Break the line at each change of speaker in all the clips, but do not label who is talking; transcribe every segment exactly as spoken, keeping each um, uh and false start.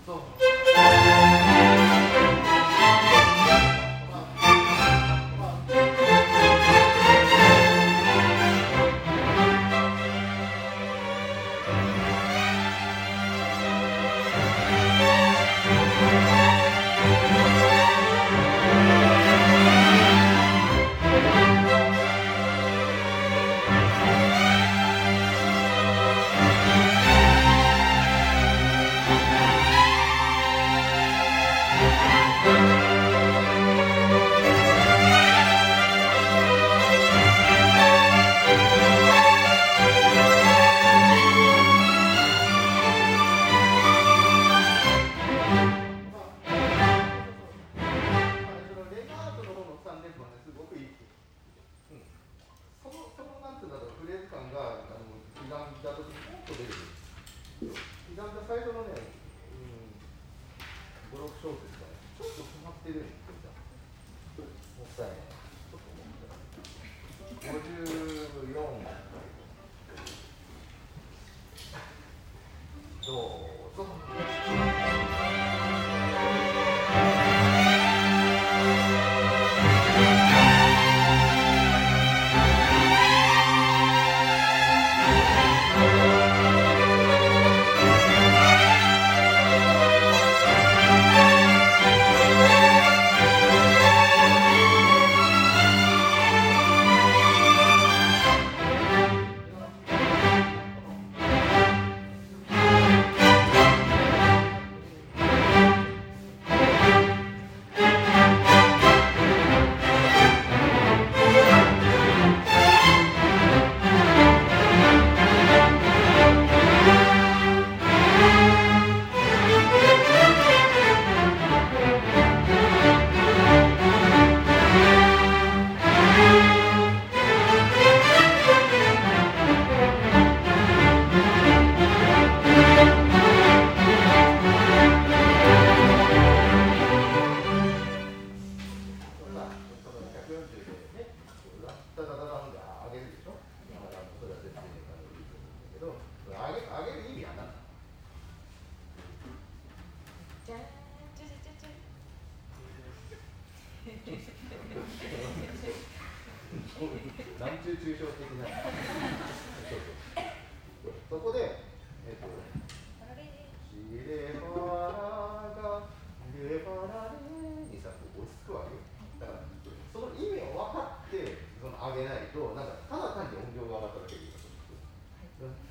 なんちゅう抽象的なそうそうそこで、えっと、シレファラがレファラレにさ、落ち着くわけよ。だからその意味を分かってその上げないと、なんかただ単に音量が上がっただけでいいかと思って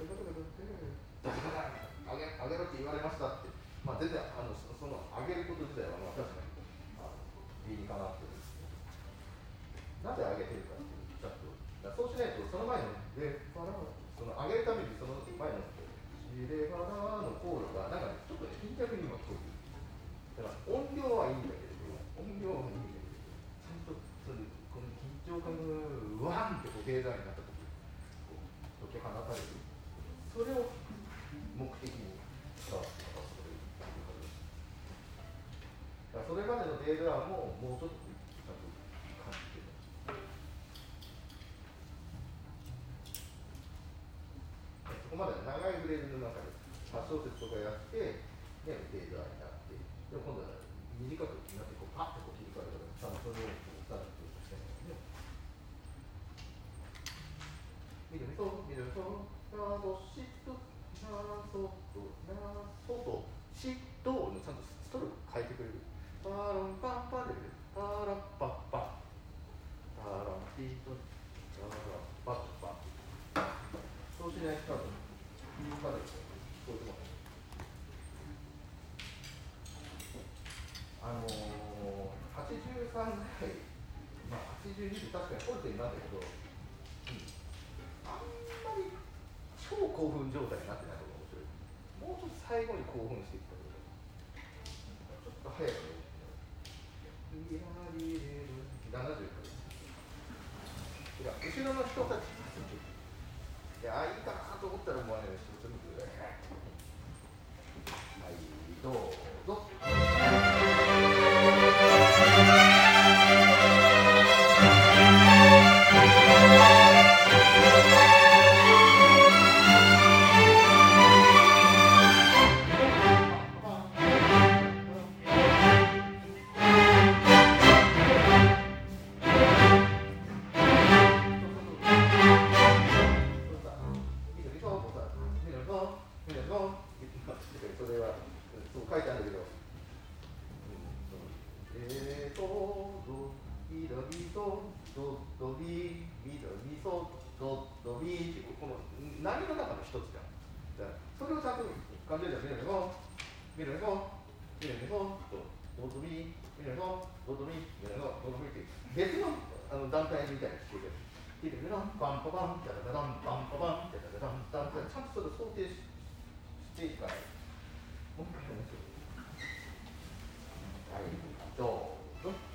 上げ、上げろって言われましたって、まあ、全然あのその上げること自体はまあ確かにあの理にかなってるんですけど、なぜ上げてるかっていうちゃんとそうしないと、その前のレファラその上げるためにその前のシレファラのコードがなんか、ね、ちょっとね貧弱に今聞こえてる。だから音量はいいんだけれど、音量はいいんだけれど、ちゃんとそのこの緊張感がワンってこうフェーザーになった時、こう解き放たれる。それを目的に使わせて渡すというだからそれまでのデータももうちょっとちゃんと感じてる。そこまで長いフレーズの中ではち小節とかやって、ね、データになって、でも今度は短くなってこうパッとこう切り替えるから、ちゃんとそれを伝わっていくしてるので、ミドソミドソラドシドラソドラソドシドのちゃんとストローク変えてくれる。パロンパンパでパラッパッパパランピートララパッパ。そうしないと多分いいかで聞こえてます。あのー、はちじゅうさんぐらい、まあ、はちじゅうにで確かに取れてるんだけど、うん、あんまり超興奮状態になってないと面白い。もうちょっと最後に興奮してきたけど、ちょっと早くね。リラリレルななじゅうからいや、後ろの人たちいや、いいかなと思ったらもうね、ちょっと見てはい、どうぞ。 それはそう書いてあるんだけど、えーとドビドビソドドビビドビソドドビってこの波の中の一つじゃん。だからそれをちゃんと感じるじゃん。ミレゴミレゴミレゴとドドビミレゴドドビミレゴドドビって別のあの団体みたいに聞こえてる。ミレゴパンパパンタタタンパンパパンタタタンタンタンちゃんとそれを想定ししていかない。もう一回やりましょう。はい、どうぞ。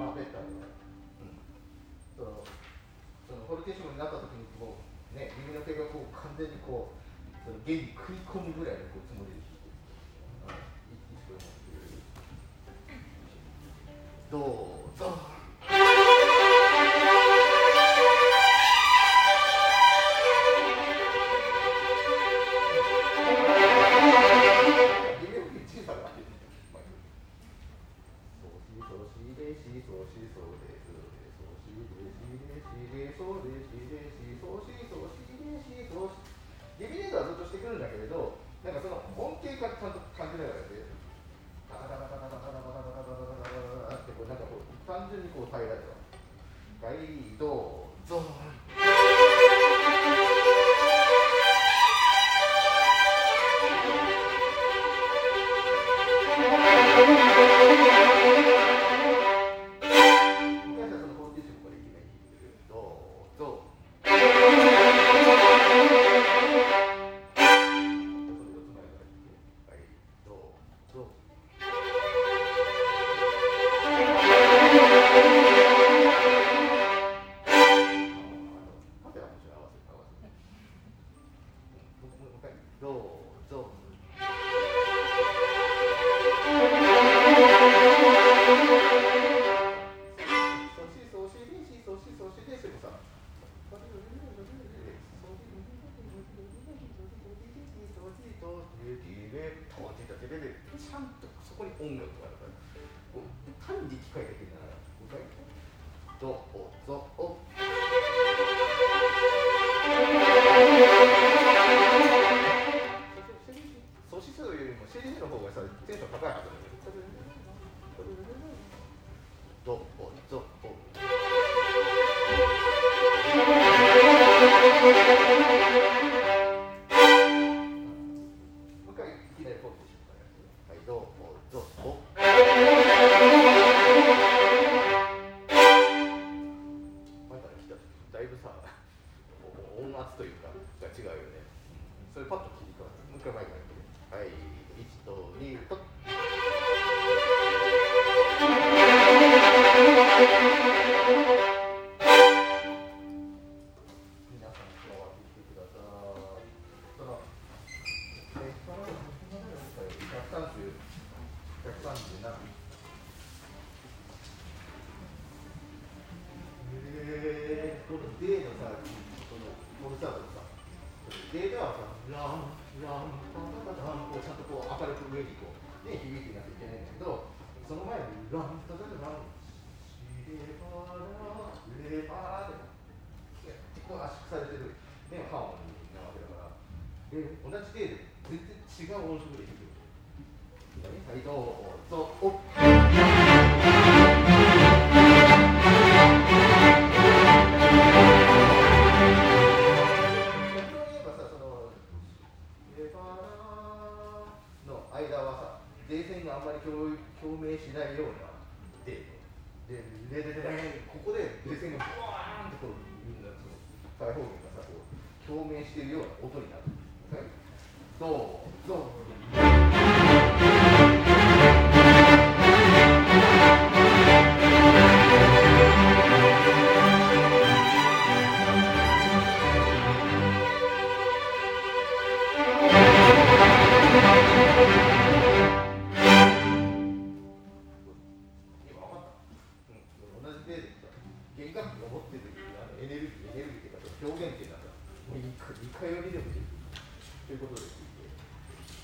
フォルティッシモになった時にこうね、耳の毛けがこう完全にこうその弦に食い込むぐらいのこうつもりで弾いて、どうぞ。ディビデンドはずっとしてくるんだけれど、なんかその音程がちゃんと感じながらやって、ダダダダダダダダダダダダダダダダってこうなんかこう単純にこう耐えられるわ。はい、どうぞ。ちゃんとそこに音楽があるから、単に機械だけじゃない。どうぞお。ソシ数よりもシリーズの方がさテンション高いはずだよね。どうぞお。だいぶさ、音圧というかが違うよね。それパッと切り替わる。もう一回前から言って。はい、いちとにと。皆さん加わってきてください。そのえっとひゃくさんじゅう、ひゃくさんじゅうなな。えー、この D のさ、このコルサートのさ、D ではさ、ラン、ラン、タタタタン、こうちゃんとこう明るく上にこう、ね、響いていなきゃいけないんだけど、その前にラン、タタタタン、シレバラ、レバーで、こう圧縮されてる、ね、ハーモニーなわけだから、で、同じ D で全然違う音色で弾く。はい、どうぞ、おっ。電線があんまり共鳴しないようなデートで、で、で、で、で、ここで電線がブワーンってこう、みんなその開放弦がさ、こう共鳴しているような音になる。はい、どうぞ。弦楽器が持っているあのエネルギー、エネルギーというか表現っていうのはさ、もういかようにでもできるということです。